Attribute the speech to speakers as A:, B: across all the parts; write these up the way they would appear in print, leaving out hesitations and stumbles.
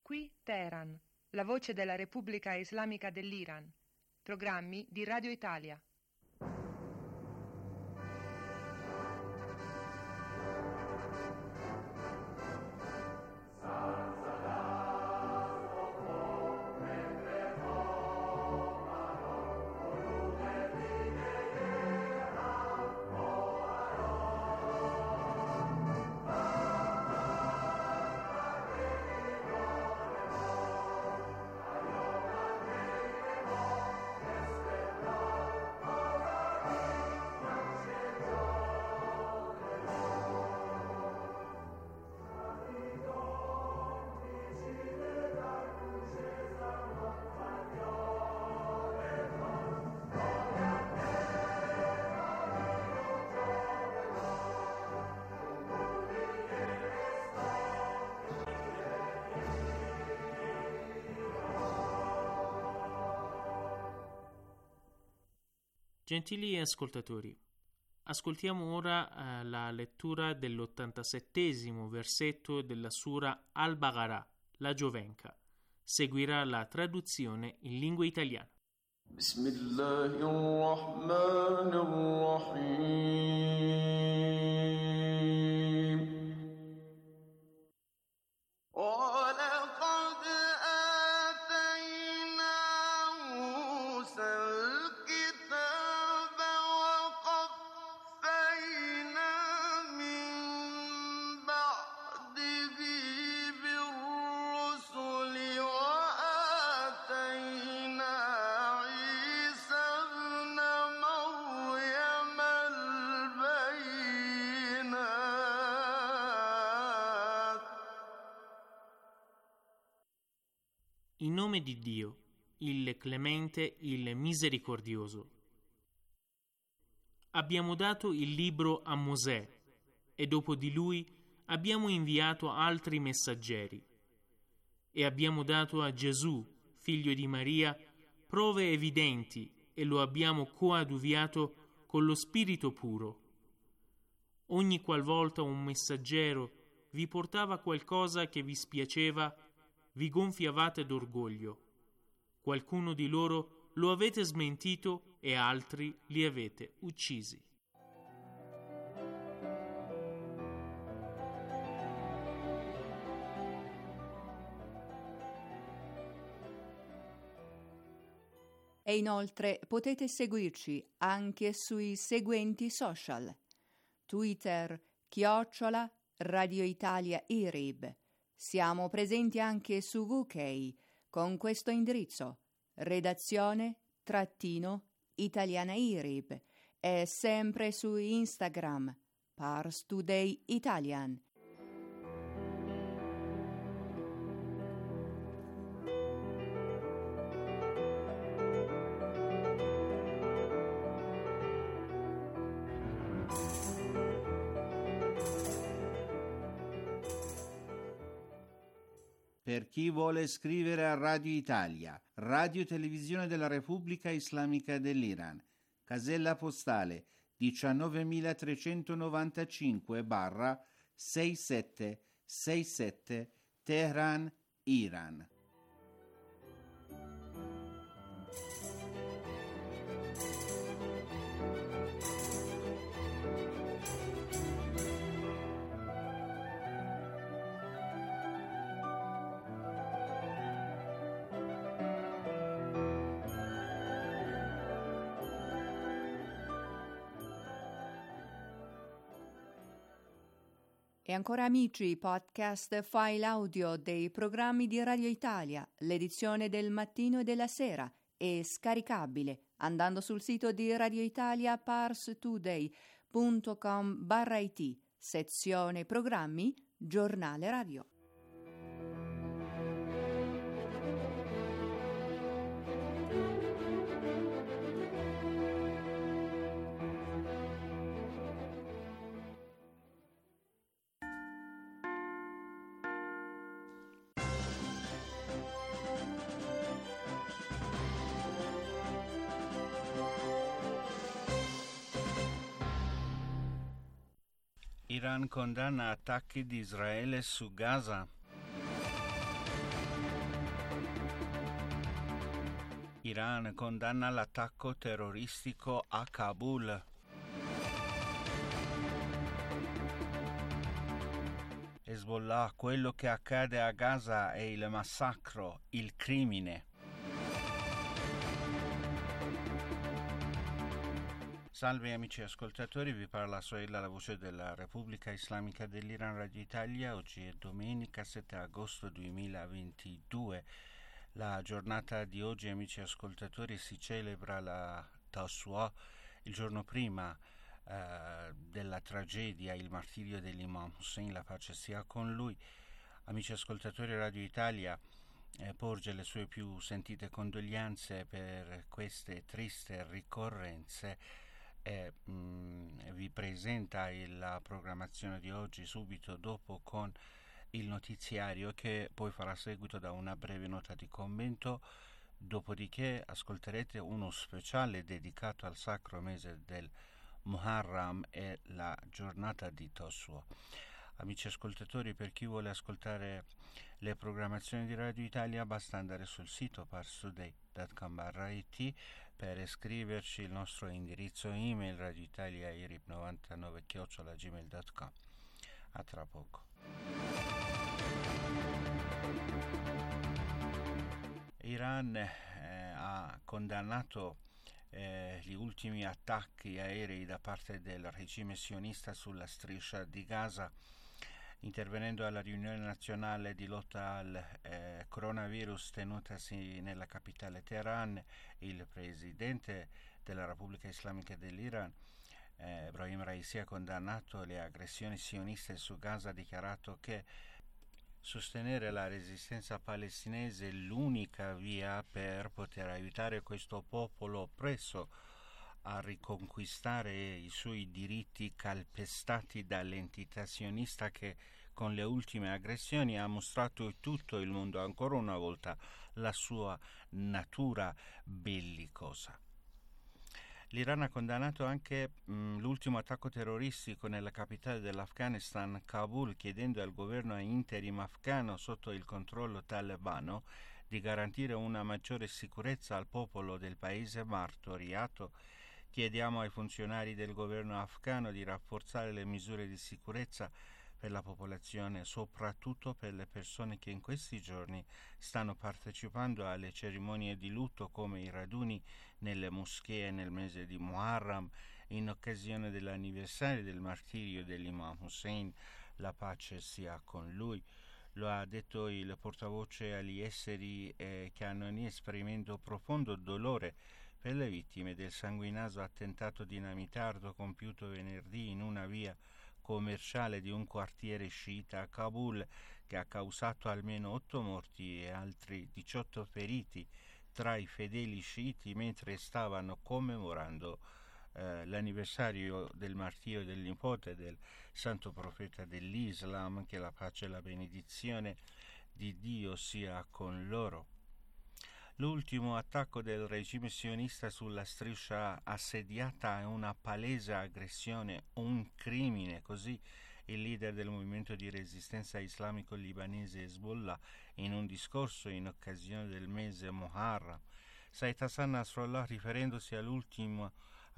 A: Qui Teheran, la voce della Repubblica Islamica dell'Iran. Programmi di Radio Italia.
B: Gentili ascoltatori, ascoltiamo ora la lettura dell'87° versetto della Sura Al-Baqarah, la Giovenca. Seguirà la traduzione in lingua italiana.
C: Bismillahirrahmanirrahim.
B: In nome di Dio, il Clemente, il Misericordioso. Abbiamo dato il libro a Mosè e dopo di lui abbiamo inviato altri messaggeri e abbiamo dato a Gesù, figlio di Maria, prove evidenti e lo abbiamo coadiuviato con lo Spirito puro. Ogni qualvolta un messaggero vi portava qualcosa che vi spiaceva, vi gonfiavate d'orgoglio. Qualcuno di loro lo avete smentito e altri li avete uccisi.
D: E inoltre potete seguirci anche sui seguenti social: Twitter @Radio Italia IRIB. Siamo presenti anche su VK con questo indirizzo: redazione-italiana IRIB, e sempre su Instagram Pars Today Italian.
E: Per chi vuole scrivere a Radio Italia, Radio Televisione della Repubblica Islamica dell'Iran, casella postale 19.395/6767 Teheran, Iran.
D: E ancora amici, podcast file audio dei programmi di Radio Italia, l'edizione del mattino e della sera, è scaricabile andando sul sito di Radio Italia parstoday.com/it, sezione programmi, giornale radio.
E: Iran condanna attacchi di Israele su Gaza. Iran condanna l'attacco terroristico a Kabul. Hezbollah, quello che accade a Gaza è il massacro, il crimine. Salve amici ascoltatori, vi parla Soela, la voce della Repubblica Islamica dell'Iran, Radio Italia. Oggi è domenica 7 agosto 2022. La giornata di oggi, amici ascoltatori, si celebra la Tasu'a, il giorno prima della tragedia, il martirio dell'Imam Hussein, la pace sia con lui. Amici ascoltatori, Radio Italia porge le sue più sentite condoglianze per queste triste ricorrenze e vi presenta la programmazione di oggi subito dopo con il notiziario, che poi farà seguito da una breve nota di commento, dopodiché ascolterete uno speciale dedicato al sacro mese del Muharram e la giornata di Tasu'a. Amici ascoltatori, per chi vuole ascoltare le programmazioni di Radio Italia basta andare sul sito parstoday.com/it. Per scriverci il nostro indirizzo email radioitalia@99@gmail.com. A tra poco. Iran ha condannato gli ultimi attacchi aerei da parte del regime sionista sulla striscia di Gaza. Intervenendo alla riunione nazionale di lotta al coronavirus tenutasi nella capitale Teheran, il presidente della Repubblica Islamica dell'Iran, Ebrahim Raisi, ha condannato le aggressioni sioniste su Gaza, ha dichiarato che sostenere la resistenza palestinese è l'unica via per poter aiutare questo popolo oppresso a riconquistare i suoi diritti calpestati dall'entità sionista che con le ultime aggressioni ha mostrato a tutto il mondo ancora una volta la sua natura bellicosa. L'Iran ha condannato anche l'ultimo attacco terroristico nella capitale dell'Afghanistan, Kabul, chiedendo al governo interim afghano sotto il controllo talebano di garantire una maggiore sicurezza al popolo del paese martoriato. Chiediamo ai funzionari del governo afghano di rafforzare le misure di sicurezza per la popolazione, soprattutto per le persone che in questi giorni stanno partecipando alle cerimonie di lutto come i raduni nelle moschee nel mese di Muharram in occasione dell'anniversario del martirio dell'Imam Hussein, la pace sia con lui. Lo ha detto il portavoce agli esteri Canoni, esprimendo profondo dolore per le vittime del sanguinoso attentato dinamitardo compiuto venerdì in una via commerciale di un quartiere sciita a Kabul, che ha causato almeno 8 morti e altri 18 feriti tra i fedeli sciiti mentre stavano commemorando l'anniversario del martirio del nipote del santo profeta dell'Islam, che la pace e la benedizione di Dio sia con loro. L'ultimo attacco del regime sionista sulla striscia assediata è una palese aggressione, un crimine, così il leader del movimento di resistenza islamico libanese Hezbollah in un discorso in occasione del mese Muharram. Said Hassan Nasrallah, riferendosi all'ultimo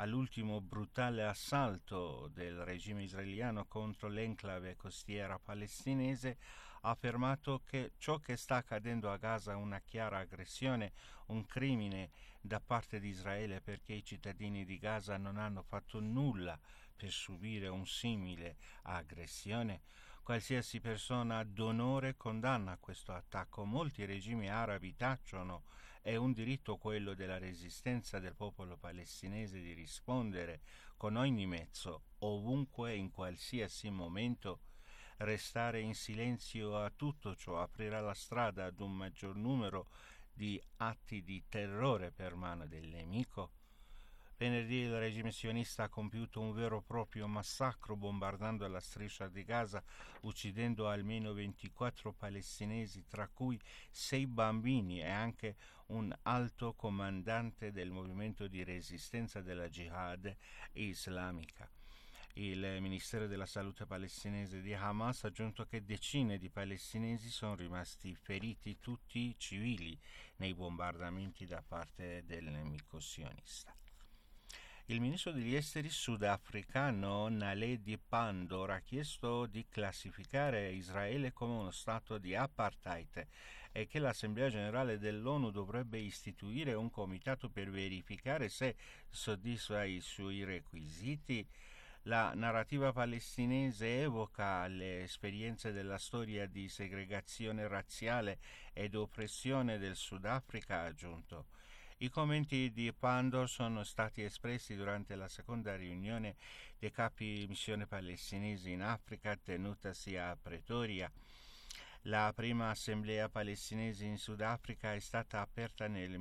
E: brutale assalto del regime israeliano contro l'enclave costiera palestinese, ha affermato che ciò che sta accadendo a Gaza è una chiara aggressione, un crimine da parte di Israele, perché i cittadini di Gaza non hanno fatto nulla per subire un simile aggressione. Qualsiasi persona d'onore condanna questo attacco. Molti regimi arabi tacciono. È un diritto quello della resistenza del popolo palestinese di rispondere con ogni mezzo, ovunque, in qualsiasi momento. Restare in silenzio a tutto ciò aprirà la strada ad un maggior numero di atti di terrore per mano del nemico. Venerdì il regime sionista ha compiuto un vero e proprio massacro bombardando la striscia di Gaza, uccidendo almeno 24 palestinesi, tra cui 6 bambini e anche un alto comandante del movimento di resistenza della Jihad islamica. Il Ministero della Salute palestinese di Hamas ha aggiunto che decine di palestinesi sono rimasti feriti, tutti civili, nei bombardamenti da parte del nemico sionista. Il ministro degli esteri sudafricano Naledi Pandor ha chiesto di classificare Israele come uno stato di apartheid e che l'Assemblea generale dell'ONU dovrebbe istituire un comitato per verificare se soddisfa i suoi requisiti. La narrativa palestinese evoca le esperienze della storia di segregazione razziale ed oppressione del Sudafrica, ha aggiunto. I commenti di Pandor sono stati espressi durante la seconda riunione dei capi missione palestinesi in Africa tenutasi a Pretoria. La prima assemblea palestinese in Sudafrica è stata aperta nel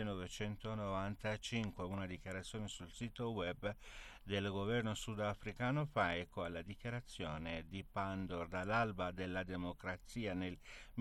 E: 1995. Una dichiarazione sul sito web del governo sudafricano fa eco alla dichiarazione di Pandor. Dall'alba della democrazia nel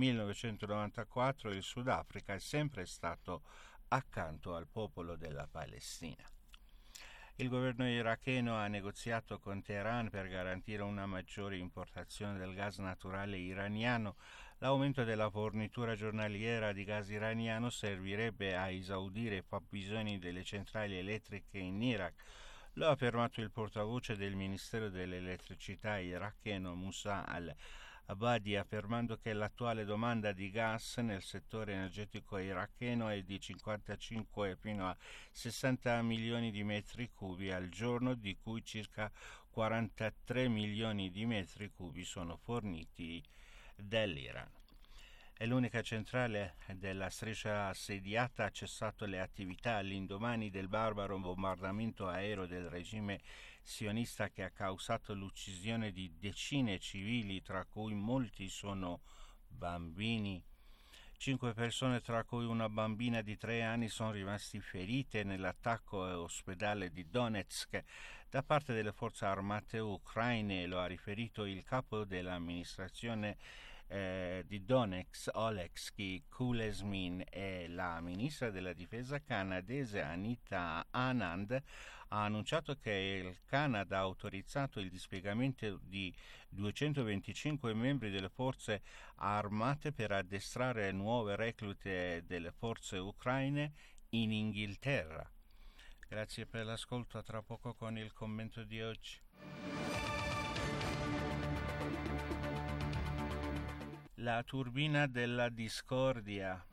E: 1994 il Sudafrica è sempre stato accanto al popolo della Palestina. Il governo iracheno ha negoziato con Teheran per garantire una maggiore importazione del gas naturale iraniano. L'aumento della fornitura giornaliera di gas iraniano servirebbe a esaudire i fabbisogni delle centrali elettriche in Iraq. Lo ha affermato il portavoce del Ministero dell'Elettricità iracheno Musa al-Abadi, affermando che l'attuale domanda di gas nel settore energetico iracheno è di 55 fino a 60 milioni di metri cubi al giorno, di cui circa 43 milioni di metri cubi sono forniti dall'Iran. È l'unica centrale della striscia assediata ha cessato le attività all'indomani del barbaro bombardamento aereo del regime sionista che ha causato l'uccisione di decine civili, tra cui molti sono bambini. 5 persone, tra cui una bambina di 3 anni, sono rimasti ferite nell'attacco all'ospedale di Donetsk da parte delle forze armate ucraine, lo ha riferito il capo dell'amministrazione di Donetsk, Oleksiy Kulesmin, e la ministra della difesa canadese Anita Anand ha annunciato che il Canada ha autorizzato il dispiegamento di 225 membri delle forze armate per addestrare nuove reclute delle forze ucraine in Inghilterra. Grazie per l'ascolto, a tra poco con il commento di oggi. La turbina della discordia.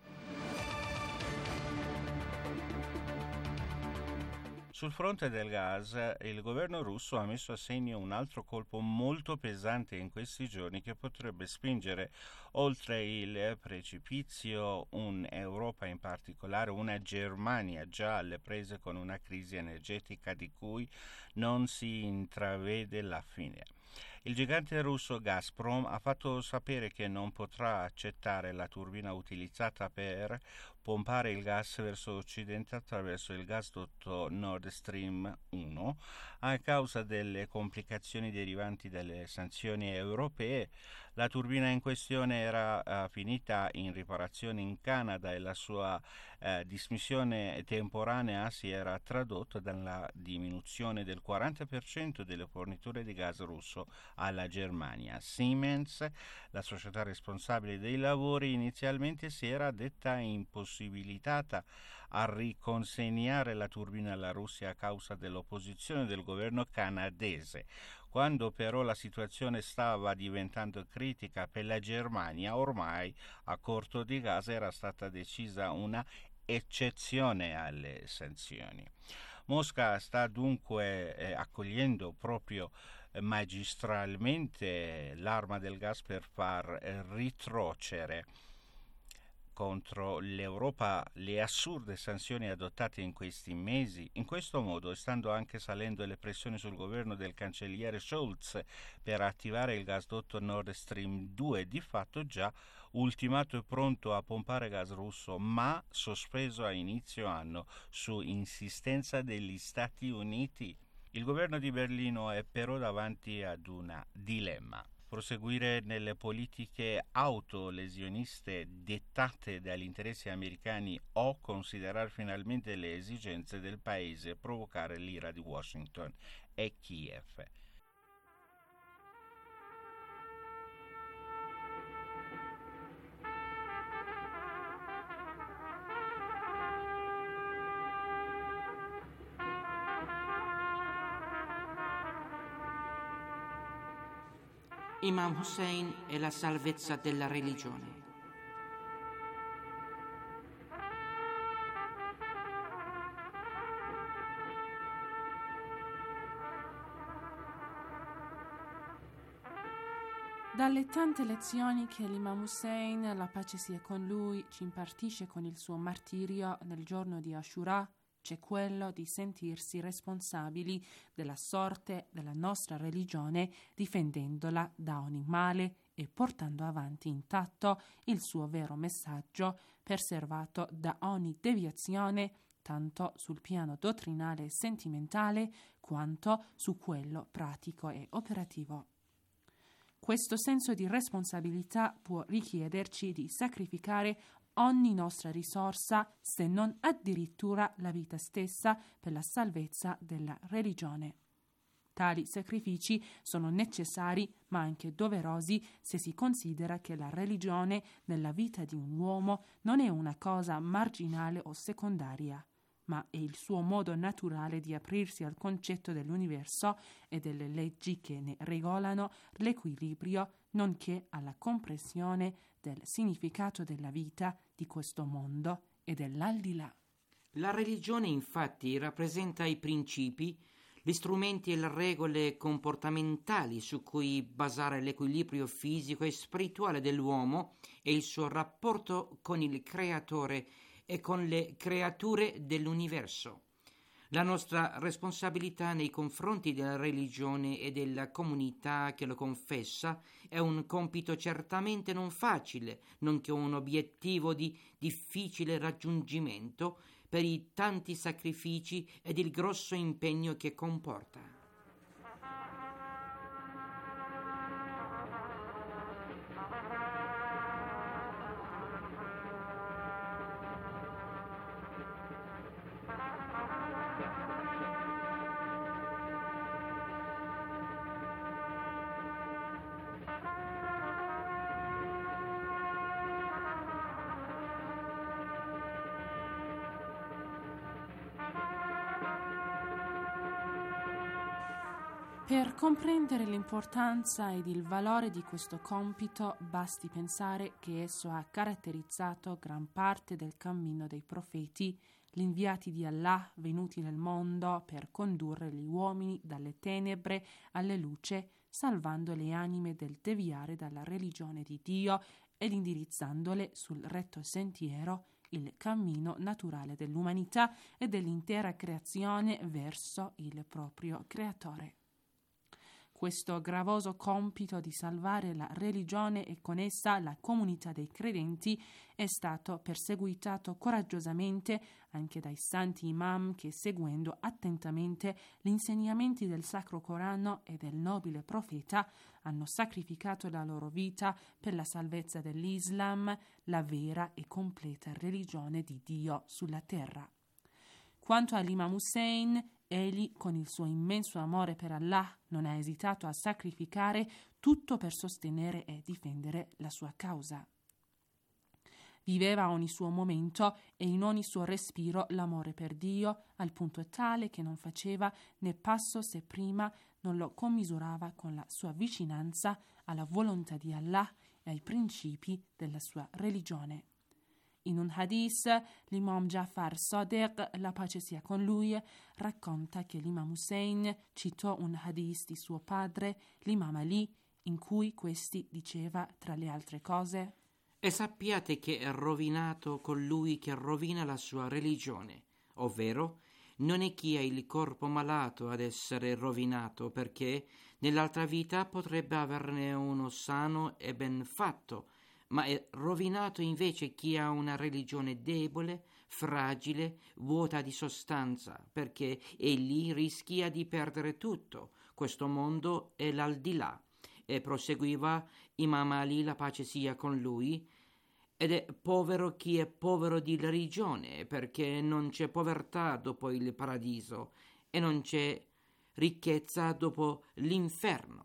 E: Sul fronte del gas, il governo russo ha messo a segno un altro colpo molto pesante in questi giorni che potrebbe spingere oltre il precipizio un'Europa, in particolare una Germania già alle prese con una crisi energetica di cui non si intravede la fine. Il gigante russo Gazprom ha fatto sapere che non potrà accettare la turbina utilizzata per pompare il gas verso occidente attraverso il gasdotto Nord Stream 1 a causa delle complicazioni derivanti dalle sanzioni europee. La turbina in questione era finita in riparazione in Canada e la sua dismissione temporanea si era tradotta dalla diminuzione del 40% delle forniture di gas russo alla Germania. Siemens, la società responsabile dei lavori, inizialmente si era detta impossibilitata a riconsegnare la turbina alla Russia a causa dell'opposizione del governo canadese. Quando però la situazione stava diventando critica per la Germania, ormai a corto di gas era stata decisa una eccezione alle sanzioni. Mosca sta dunque accogliendo proprio magistralmente l'arma del gas per far ritrocere contro l'Europa le assurde sanzioni adottate in questi mesi. In questo modo, stando anche salendo le pressioni sul governo del cancelliere Scholz per attivare il gasdotto Nord Stream 2, di fatto già ultimato e pronto a pompare gas russo, ma sospeso a inizio anno su insistenza degli Stati Uniti. Il governo di Berlino è però davanti ad un dilemma: proseguire nelle politiche autolesioniste dettate dagli interessi americani o considerare finalmente le esigenze del paese e provocare l'ira di Washington e Kiev.
F: Imam Hussein e la salvezza della religione.
G: Dalle tante lezioni che l'Imam Hussein, la pace sia con lui, ci impartisce con il suo martirio nel giorno di Ashura, c'è quello di sentirsi responsabili della sorte della nostra religione, difendendola da ogni male e portando avanti intatto il suo vero messaggio, preservato da ogni deviazione, tanto sul piano dottrinale e sentimentale quanto su quello pratico e operativo. Questo senso di responsabilità può richiederci di sacrificare ogni nostra risorsa, se non addirittura la vita stessa, per la salvezza della religione. Tali sacrifici sono necessari ma anche doverosi se si considera che la religione nella vita di un uomo non è una cosa marginale o secondaria, ma è il suo modo naturale di aprirsi al concetto dell'universo e delle leggi che ne regolano l'equilibrio, nonché alla comprensione del significato della vita di questo mondo e dell'aldilà.
F: La religione, infatti, rappresenta i principi, gli strumenti e le regole comportamentali su cui basare l'equilibrio fisico e spirituale dell'uomo e il suo rapporto con il Creatore e con le creature dell'universo. La nostra responsabilità nei confronti della religione e della comunità che lo confessa è un compito certamente non facile, nonché un obiettivo di difficile raggiungimento per i tanti sacrifici ed il grosso impegno che comporta.
G: Per comprendere l'importanza ed il valore di questo compito basti pensare che esso ha caratterizzato gran parte del cammino dei profeti, gli inviati di Allah venuti nel mondo per condurre gli uomini dalle tenebre alle luce, salvando le anime del deviare dalla religione di Dio ed indirizzandole sul retto sentiero, il cammino naturale dell'umanità e dell'intera creazione verso il proprio Creatore. Questo gravoso compito di salvare la religione e con essa la comunità dei credenti è stato perseguitato coraggiosamente anche dai santi imam che, seguendo attentamente gli insegnamenti del Sacro Corano e del nobile profeta, hanno sacrificato la loro vita per la salvezza dell'Islam, la vera e completa religione di Dio sulla terra. Quanto all'Imam Hussein, egli, con il suo immenso amore per Allah, non ha esitato a sacrificare tutto per sostenere e difendere la sua causa. Viveva ogni suo momento e in ogni suo respiro l'amore per Dio, al punto tale che non faceva né passo se prima non lo commisurava con la sua vicinanza alla volontà di Allah e ai principi della sua religione. In un hadith, l'Imam Ja'far Sadiq, la pace sia con lui, racconta che l'Imam Hussein citò un hadith di suo padre, l'Imam Ali, in cui questi diceva, tra le altre cose:
F: «E sappiate che è rovinato colui che rovina la sua religione, ovvero non è chi ha il corpo malato ad essere rovinato, perché nell'altra vita potrebbe averne uno sano e ben fatto, ma è rovinato invece chi ha una religione debole, fragile, vuota di sostanza, perché egli rischia di perdere tutto, questo mondo e l'aldilà». E proseguiva Imam Ali, la pace sia con lui, ed è povero chi è povero di religione, perché non c'è povertà dopo il paradiso e non c'è ricchezza dopo l'inferno.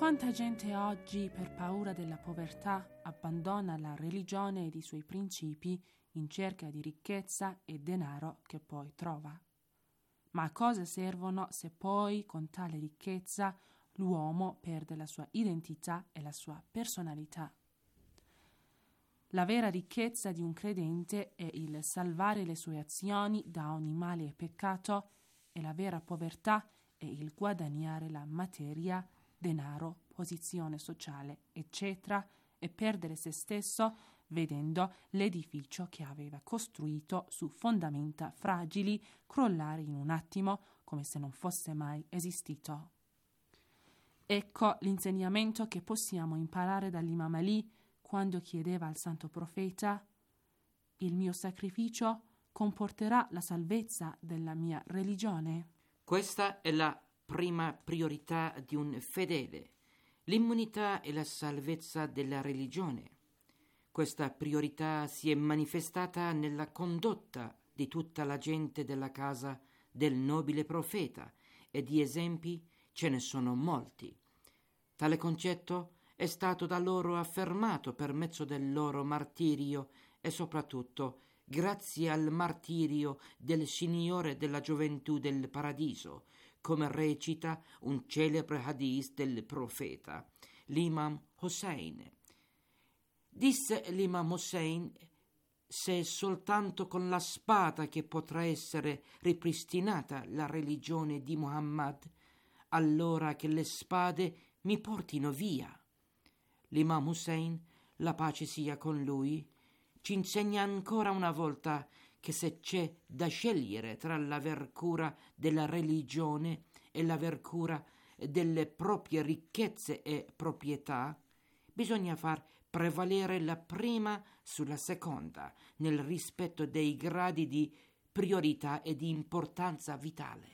G: Quanta gente oggi, per paura della povertà, abbandona la religione ed i suoi principi in cerca di ricchezza e denaro che poi trova. Ma a cosa servono se poi, con tale ricchezza, l'uomo perde la sua identità e la sua personalità? La vera ricchezza di un credente è il salvare le sue azioni da ogni male e peccato, e la vera povertà è il guadagnare la materia, denaro, posizione sociale, eccetera, e perdere se stesso vedendo l'edificio che aveva costruito su fondamenta fragili crollare in un attimo come se non fosse mai esistito. Ecco l'insegnamento che possiamo imparare dall'Imam Ali quando chiedeva al santo profeta: il mio sacrificio comporterà la salvezza della mia religione?
F: Questa è la prima priorità di un fedele, l'immunità e la salvezza della religione. Questa priorità si è manifestata nella condotta di tutta la gente della casa del nobile profeta, e di esempi ce ne sono molti. Tale concetto è stato da loro affermato per mezzo del loro martirio e soprattutto grazie al martirio del Signore della gioventù del paradiso, come recita un celebre hadith del profeta, l'Imam Hussein. Disse l'Imam Hussein: se è soltanto con la spada che potrà essere ripristinata la religione di Muhammad, allora che le spade mi portino via. L'Imam Hussein, la pace sia con lui, ci insegna ancora una volta che se c'è da scegliere tra l'aver cura della religione e l'aver cura delle proprie ricchezze e proprietà, bisogna far prevalere la prima sulla seconda, nel rispetto dei gradi di priorità e di importanza vitale.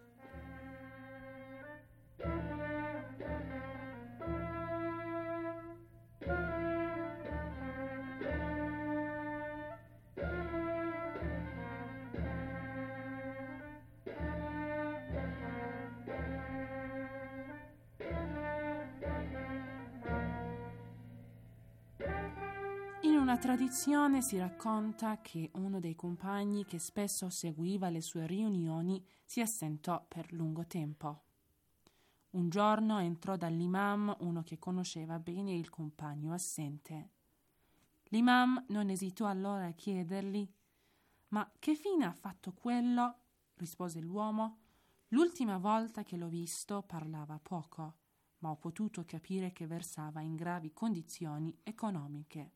G: In una tradizione si racconta che uno dei compagni che spesso seguiva le sue riunioni si assentò per lungo tempo. Un giorno entrò dall'imam uno che conosceva bene il compagno assente. L'imam non esitò allora a chiedergli: «Ma che fine ha fatto quello?» Rispose l'uomo: «L'ultima volta che l'ho visto parlava poco, ma ho potuto capire che versava in gravi condizioni economiche».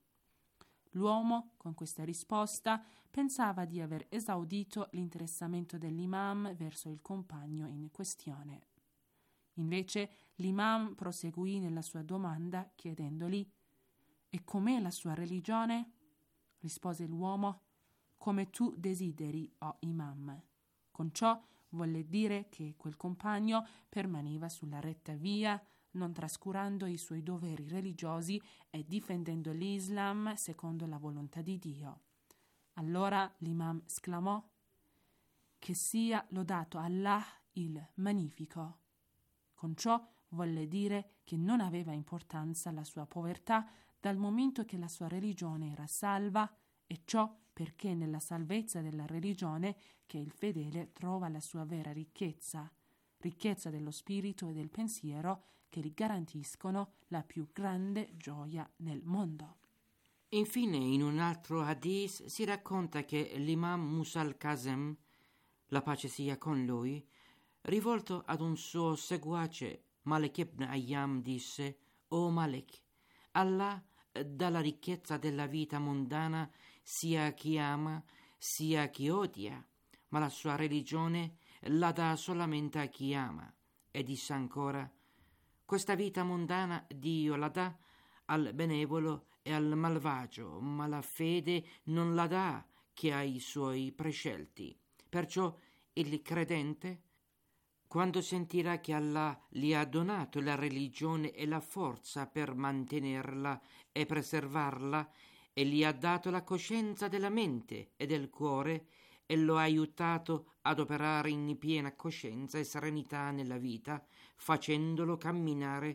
G: L'uomo, con questa risposta, pensava di aver esaudito l'interessamento dell'imam verso il compagno in questione. Invece l'imam proseguì nella sua domanda chiedendogli: «E com'è la sua religione?» Rispose l'uomo: «Come tu desideri, o imam». Con ciò volle dire che quel compagno permaneva sulla retta via, non trascurando i suoi doveri religiosi e difendendo l'Islam secondo la volontà di Dio. Allora l'imam esclamò: «Che sia lodato Allah il Magnifico». Con ciò volle dire che non aveva importanza la sua povertà dal momento che la sua religione era salva, e ciò perché nella salvezza della religione che il fedele trova la sua vera ricchezza dello spirito e del pensiero, che gli garantiscono la più grande gioia nel mondo.
F: Infine, in un altro hadith si racconta che l'imam Musa al-Kazem, la pace sia con lui, rivolto ad un suo seguace, Malik ibn Ayyam, disse: «O Malik, Allah dà la ricchezza della vita mondana sia a chi ama sia a chi odia, ma la sua religione la dà solamente a chi ama». E disse ancora: «Questa vita mondana Dio la dà al benevolo e al malvagio, ma la fede non la dà che ai suoi prescelti. Perciò il credente, quando sentirà che Allah gli ha donato la religione e la forza per mantenerla e preservarla, e gli ha dato la coscienza della mente e del cuore, e lo ha aiutato ad operare in piena coscienza e serenità nella vita, facendolo camminare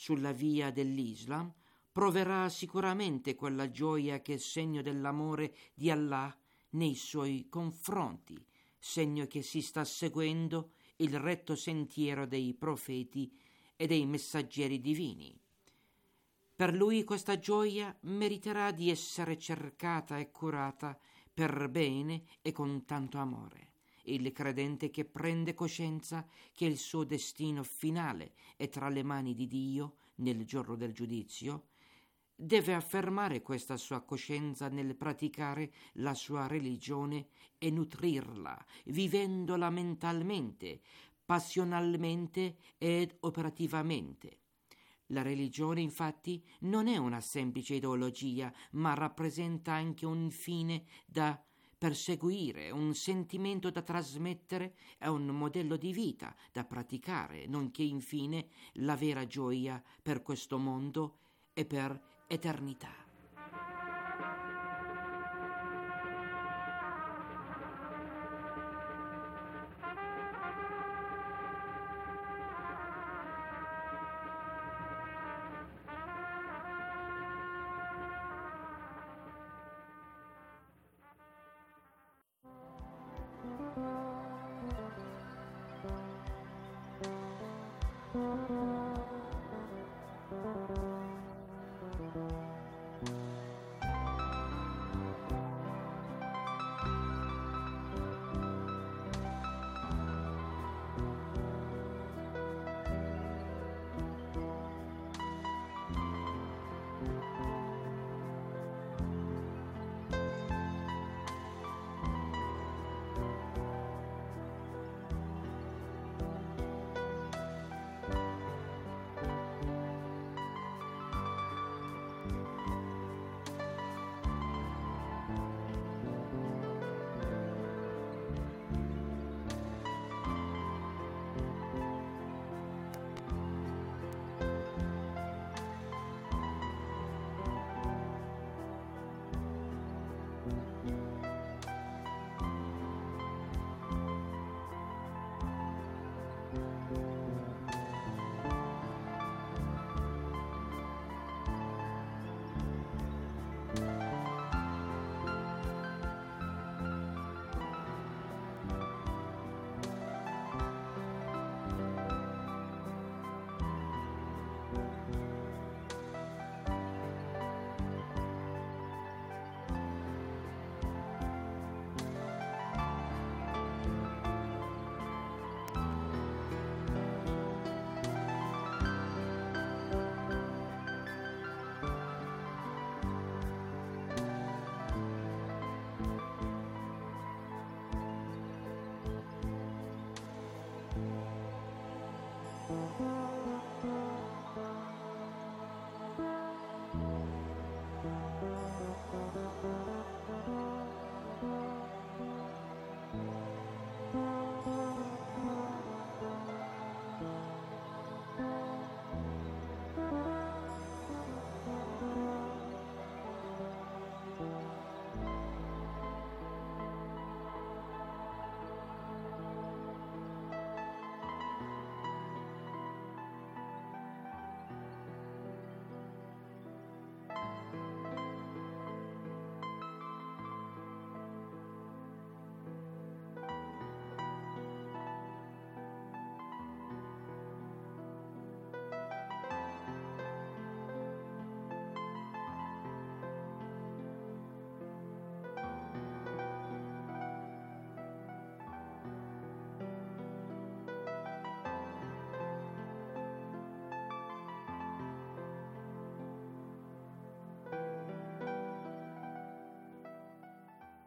F: sulla via dell'Islam, proverà sicuramente quella gioia che è segno dell'amore di Allah nei suoi confronti, segno che si sta seguendo il retto sentiero dei profeti e dei messaggeri divini. Per lui questa gioia meriterà di essere cercata e curata per bene e con tanto amore. Il credente che prende coscienza che il suo destino finale è tra le mani di Dio nel giorno del giudizio, deve affermare questa sua coscienza nel praticare la sua religione e nutrirla, vivendola mentalmente, passionalmente ed operativamente. La religione, infatti, non è una semplice ideologia, ma rappresenta anche un fine da perseguire, un sentimento da trasmettere e un modello di vita da praticare, nonché infine la vera gioia per questo mondo e per eternità.